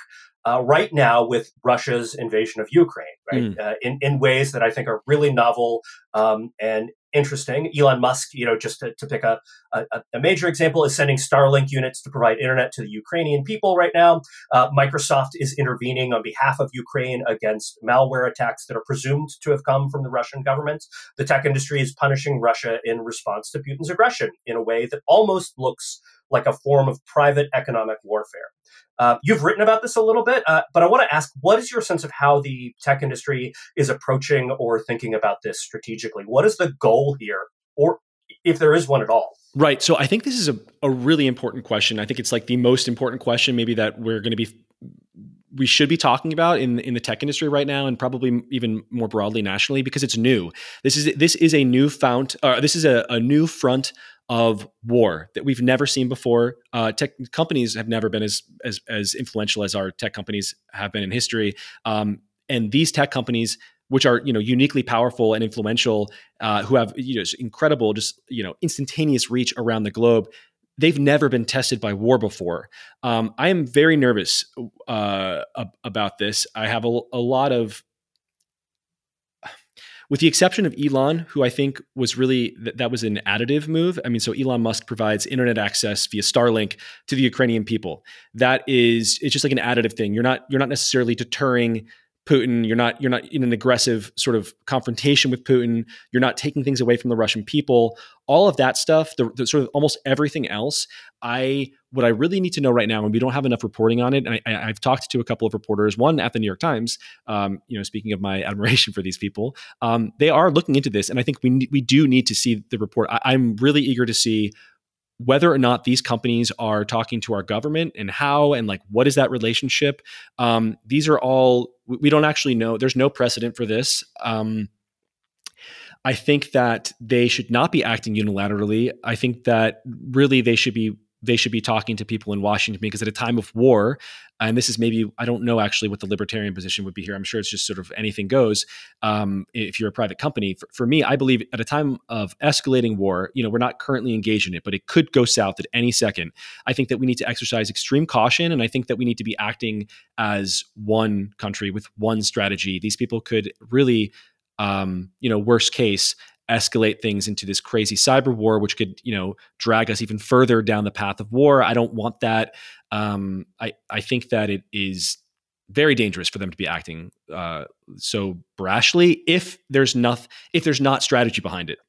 uh, right now with Russia's invasion of Ukraine, right? Mm. Uh, in, in ways that I think are really novel um, and interesting. Elon Musk, you know, just to, to pick a, a, a major example, is sending Starlink units to provide internet to the Ukrainian people right now. Uh, Microsoft is intervening on behalf of Ukraine against malware attacks that are presumed to have come from the Russian government. The tech industry is punishing Russia in response to Putin's aggression in a way that almost looks like a form of private economic warfare. Uh, you've written about this a little bit, uh, but I want to ask, what is your sense of how the tech industry is approaching or thinking about this strategically? What is the goal here, or if there is one at all? Right. So I think this is a, a really important question. I think it's like the most important question maybe that we're going to be, we should be talking about in, in the tech industry right now, and probably even more broadly nationally, because it's new. This is, this is a new fount, uh, this is a, a new front of war that we've never seen before. Uh, tech companies have never been as, as as influential as our tech companies have been in history. Um, and these tech companies, which are you know uniquely powerful and influential, uh, who have you know incredible, just you know instantaneous reach around the globe, they've never been tested by war before. Um, I am very nervous uh, about this. I have a, a lot of. With the exception of Elon, who I think was really, th- that was an additive move. I mean, so Elon Musk provides internet access via Starlink to the Ukrainian people. That is, it's just like an additive thing. You're not, you're not necessarily deterring Putin. You're not, you're not in an aggressive sort of confrontation with Putin. You're not taking things away from the Russian people. All of that stuff, the, the sort of almost everything else, I, what I really need to know right now, and we don't have enough reporting on it, and I, I've talked to a couple of reporters, one at the New York Times, um, you know, speaking of my admiration for these people, um, they are looking into this, and I think we we do need to see the report. I, I'm really eager to see whether or not these companies are talking to our government and how, and like, what is that relationship? Um, these are all, we don't actually know. There's no precedent for this. Um, I think that they should not be acting unilaterally. I think that really they should be they should be talking to people in Washington, because at a time of war, and this is maybe, I don't know actually what the libertarian position would be here. I'm sure it's just sort of anything goes. Um, if you're a private company, for, for me, I believe at a time of escalating war, you know, we're not currently engaged in it, but it could go south at any second. I think that we need to exercise extreme caution. And I think that we need to be acting as one country with one strategy. These people could really, um, you know, worst case, escalate things into this crazy cyber war, which could, you know, drag us even further down the path of war. I don't want that. Um, I, I think that it is very dangerous for them to be acting uh, so brashly if there's not, if there's not strategy behind it.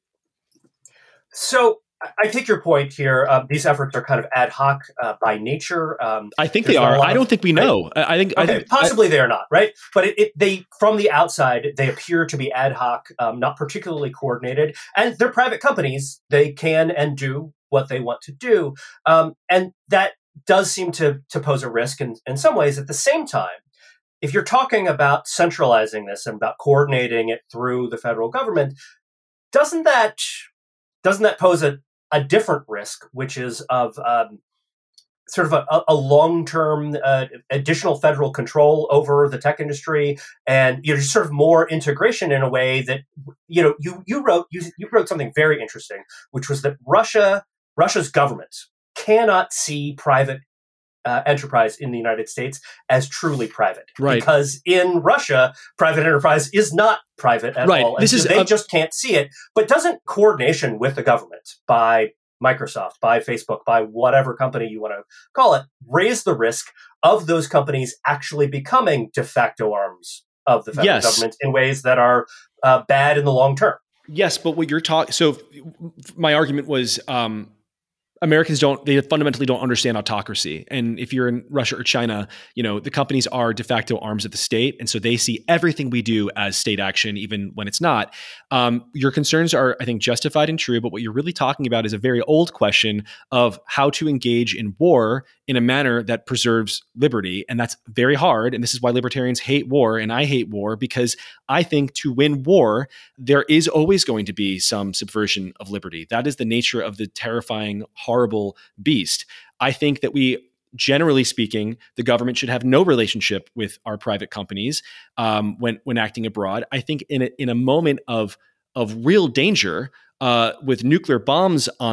So I take your point here. Um, these efforts are kind of ad hoc uh, by nature. Um, I think they are. I don't of, think we know. Right? I think, okay, I think possibly I, they are not, right? But it, it, they, from the outside, they appear to be ad hoc, um, not particularly coordinated, and they're private companies. They can and do what they want to do, um, and that does seem to to pose a risk in, in some ways. At the same time, if you're talking about centralizing this and about coordinating it through the federal government, doesn't that doesn't that pose a a different risk, which is of um, sort of a, a long-term uh, additional federal control over the tech industry, and you know, just sort of more integration in a way that you know you you wrote you, you wrote something very interesting, which was that Russia Russia's government cannot see private uh, enterprise in the United States as truly private, right? Because in Russia, private enterprise is not private at right. all. And this so is they a- just can't see it. But doesn't coordination with the government by Microsoft, by Facebook, by whatever company you want to call it, raise the risk of those companies actually becoming de facto arms of the federal yes. government in ways that are uh, bad in the long term? Yes, but what you're talking, so my argument was, um, Americans don't, they fundamentally don't understand autocracy. And if you're in Russia or China, you know, the companies are de facto arms of the state. And so they see everything we do as state action, even when it's not. Um, your concerns are, I think, justified and true. But what you're really talking about is a very old question of how to engage in war in a manner that preserves liberty. And that's very hard. And this is why libertarians hate war. And I hate war, because I think to win war, there is always going to be some subversion of liberty. That is the nature of the terrifying, horrible beast. I think that we, generally speaking, the government should have no relationship with our private companies um, when when acting abroad. I think in a, in a moment of of real danger, uh, with nuclear bombs on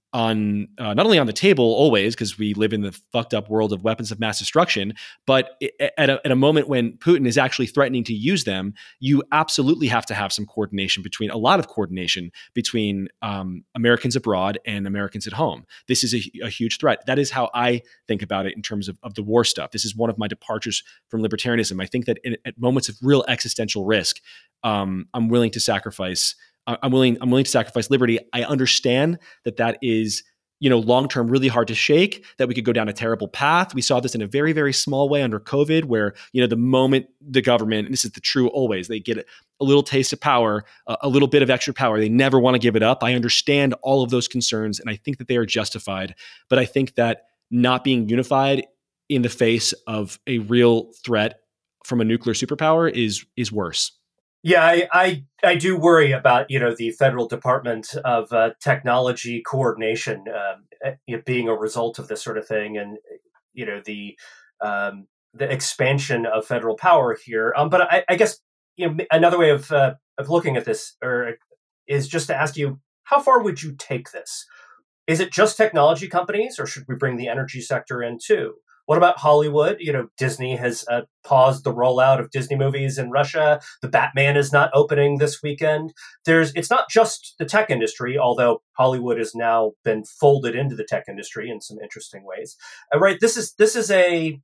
on uh, not only on the table always, because we live in the fucked up world of weapons of mass destruction, but at a, at a moment when Putin is actually threatening to use them, you absolutely have to have some coordination between, a lot of coordination between um, Americans abroad and Americans at home. This is a, a huge threat. That is how I think about it in terms of, of the war stuff. This is one of my departures from libertarianism. I think that in, at moments of real existential risk, um, I'm willing to sacrifice I'm willing, I'm willing to sacrifice liberty. I understand that that is, you know, long-term really hard to shake, that we could go down a terrible path. We saw this in a very, very small way under COVID, where, you know, the moment the government, and this is the true always, they get a little taste of power, a little bit of extra power, they never want to give it up. I understand all of those concerns, and I think that they are justified. But I think that not being unified in the face of a real threat from a nuclear superpower is is worse. Yeah, I, I I do worry about, you know, the Federal Department of uh, Technology Coordination um, you know, being a result of this sort of thing, and you know the um, the expansion of federal power here. Um, but I, I guess you know another way of uh, of looking at this, or is just to ask you, how far would you take this? Is it just technology companies, or should we bring the energy sector in too? What about Hollywood? You know, Disney has uh, paused the rollout of Disney movies in Russia. The Batman is not opening this weekend. There's, it's not just the tech industry, although Hollywood has now been folded into the tech industry in some interesting ways. Uh, right? This is this is a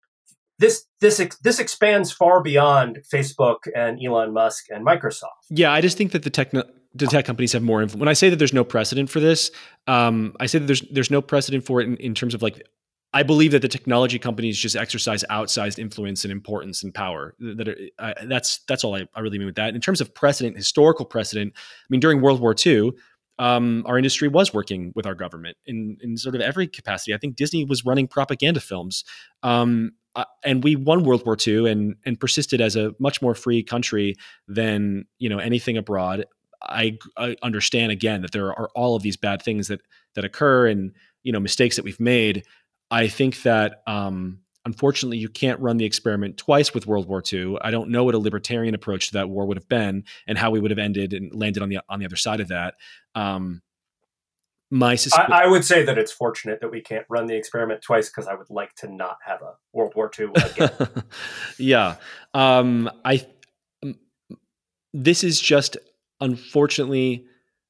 this this this expands far beyond Facebook and Elon Musk and Microsoft. Yeah, I just think that the tech the tech companies have more influence. When I say that there's no precedent for this, um, I say that there's there's no precedent for it in, in terms of like. I believe that the technology companies just exercise outsized influence and importance and power. That are, I, that's that's all I, I really mean with that. In terms of precedent, historical precedent, I mean, during World War Two, um, our industry was working with our government in, in sort of every capacity. I think Disney was running propaganda films, um, uh, and we won World War Two and and persisted as a much more free country than you know anything abroad. I, I understand again that there are all of these bad things that that occur and you know mistakes that we've made. I think that, um, unfortunately, you can't run the experiment twice with World War Two. I don't know what a libertarian approach to that war would have been and how we would have ended and landed on the on the other side of that. Um, my susp- I, I would say that it's fortunate that we can't run the experiment twice, because I would like to not have a World War Two again. yeah. Um, I. This is just, unfortunately,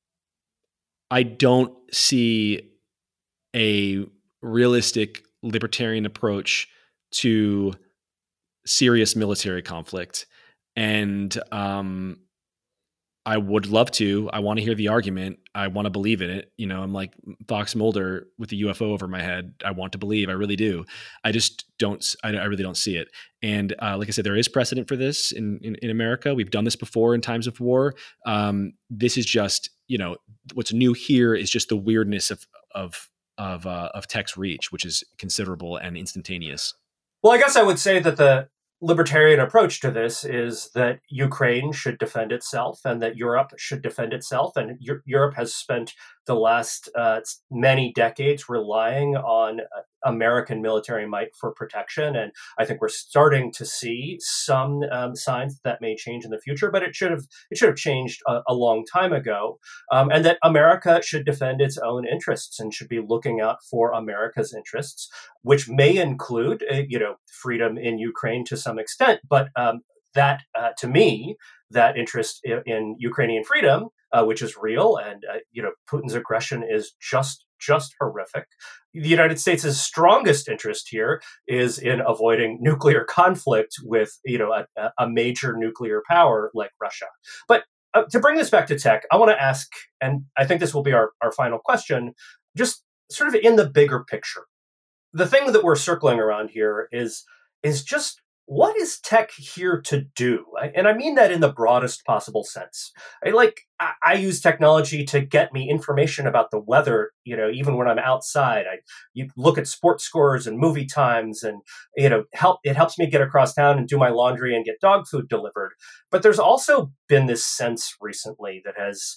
I don't see a realistic libertarian approach to serious military conflict. And um, I would love to. I want to hear the argument. I want to believe in it. You know, I'm like Fox Mulder with the U F O over my head. I want to believe. I really do. I just don't. I, I really don't see it. And uh, like I said, there is precedent for this in, in in America. We've done this before in times of war. Um, this is just, you know, what's new here is just the weirdness of of of uh, of tech's reach, which is considerable and instantaneous. Well, I guess I would say that the libertarian approach to this is that Ukraine should defend itself and that Europe should defend itself. And Eu- Europe has spent the last uh, many decades relying on uh, American military might for protection. And I think we're starting to see some um, signs that may change in the future, but it should have it should have changed a, a long time ago. Um, and that America should defend its own interests and should be looking out for America's interests, which may include, uh, you know, freedom in Ukraine to some extent. But um, that, uh, to me, that interest in, in Ukrainian freedom, uh, which is real, and uh, you know, Putin's aggression is just just horrific. The United States' strongest interest here is in avoiding nuclear conflict with, you know, a, a major nuclear power like Russia. But uh, to bring this back to tech, I want to ask, and I think this will be our, our final question, just sort of in the bigger picture. The thing that we're circling around here is is just, what is tech here to do? And I mean that in the broadest possible sense. I like I, I use technology to get me information about the weather. You know, even when I'm outside, I you look at sports scores and movie times, and you know, help it helps me get across town and do my laundry and get dog food delivered. But there's also been this sense recently that has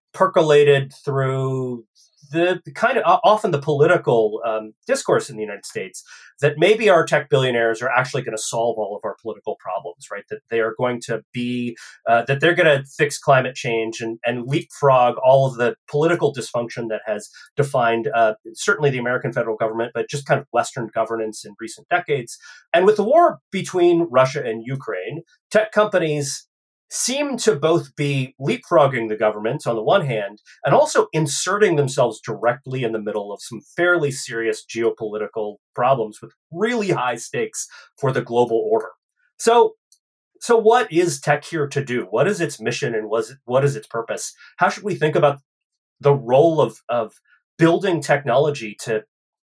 percolated through the, the kind of uh, often the political um, discourse in the United States that maybe our tech billionaires are actually going to solve all of our political problems, right? That they are going to be, uh, that they're going to fix climate change and, and leapfrog all of the political dysfunction that has defined uh, certainly the American federal government, but just kind of Western governance in recent decades. And with the war between Russia and Ukraine, tech companies seem to both be leapfrogging the government on the one hand, and also inserting themselves directly in the middle of some fairly serious geopolitical problems with really high stakes for the global order. So, so what is tech here to do? What is its mission and was it, what is its purpose? How should we think about the role of, of building technology to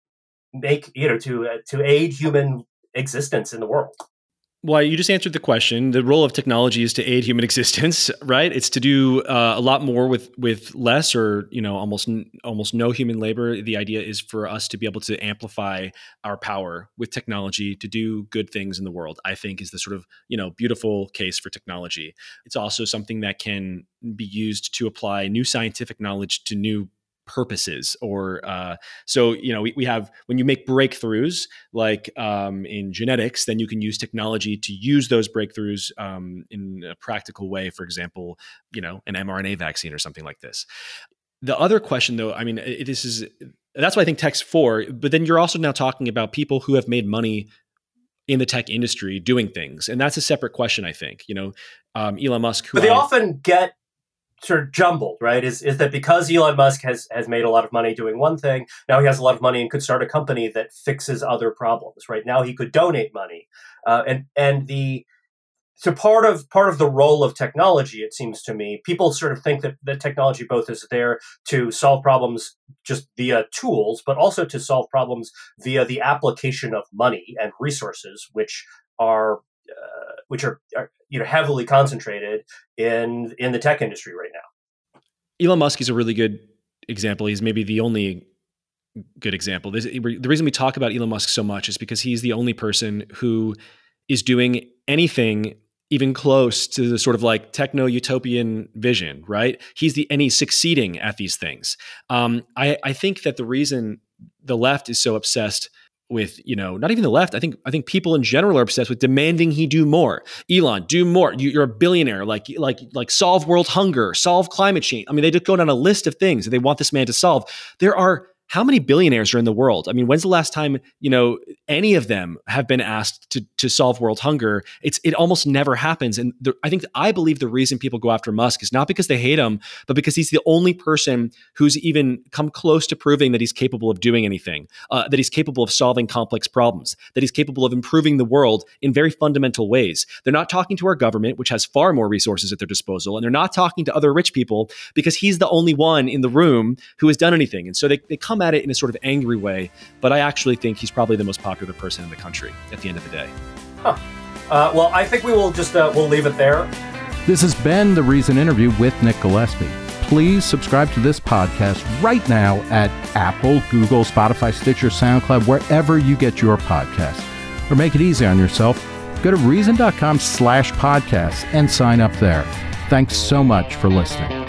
make, you know, to, uh, to aid human existence in the world? Well, you just answered the question. The role of technology is to aid human existence, right? It's to do uh, a lot more with with less, or you know, almost almost no human labor. The idea is for us to be able to amplify our power with technology to do good things in the world. I think is the sort of you know beautiful case for technology. It's also something that can be used to apply new scientific knowledge to new purposes, or uh, so you know we, we have when you make breakthroughs like um, in genetics, then you can use technology to use those breakthroughs um, in a practical way. For example, you know an mRNA vaccine or something like this. The other question, though, I mean, it, this is that's what I think tech's for. But then you're also now talking about people who have made money in the tech industry doing things, and that's a separate question. I think you know um, Elon Musk, who but they I, often get sort of jumbled, right? Is is that because Elon Musk has has made a lot of money doing one thing, now he has a lot of money and could start a company that fixes other problems, right? Now he could donate money, uh, and and the so part of part of the role of technology, it seems to me, people sort of think that that technology both is there to solve problems just via tools, but also to solve problems via the application of money and resources, which are uh, which are, are you know heavily concentrated in in the tech industry right now. Elon Musk is a really good example. He's maybe the only good example. This, the reason we talk about Elon Musk so much is because he's the only person who is doing anything even close to the sort of like techno-utopian vision, right? He's the and he's succeeding at these things. Um, I, I think that the reason the left is so obsessed with, you know, not even the left. I think I think people in general are obsessed with demanding he do more. Elon, do more. You, you're a billionaire. Like like like solve world hunger, solve climate change. I mean, they just go down a list of things that they want this man to solve. There are how many billionaires are in the world? I mean, when's the last time, you know, any of them have been asked to to solve world hunger? It's it almost never happens. And the, I think I believe the reason people go after Musk is not because they hate him, but because he's the only person who's even come close to proving that he's capable of doing anything, uh, that he's capable of solving complex problems, that he's capable of improving the world in very fundamental ways. They're not talking to our government, which has far more resources at their disposal, and they're not talking to other rich people because he's the only one in the room who has done anything. And so they, they come at it in a sort of angry way, but I actually think he's probably the most popular person in the country at the end of the day. Huh. Uh, well, I think we will just uh, we'll leave it there. This has been the Reason Interview with Nick Gillespie. Please subscribe to this podcast right now at Apple, Google, Spotify, Stitcher, SoundCloud, wherever you get your podcasts. Or make it easy on yourself. Go to reason dot com slash podcasts and sign up there. Thanks so much for listening.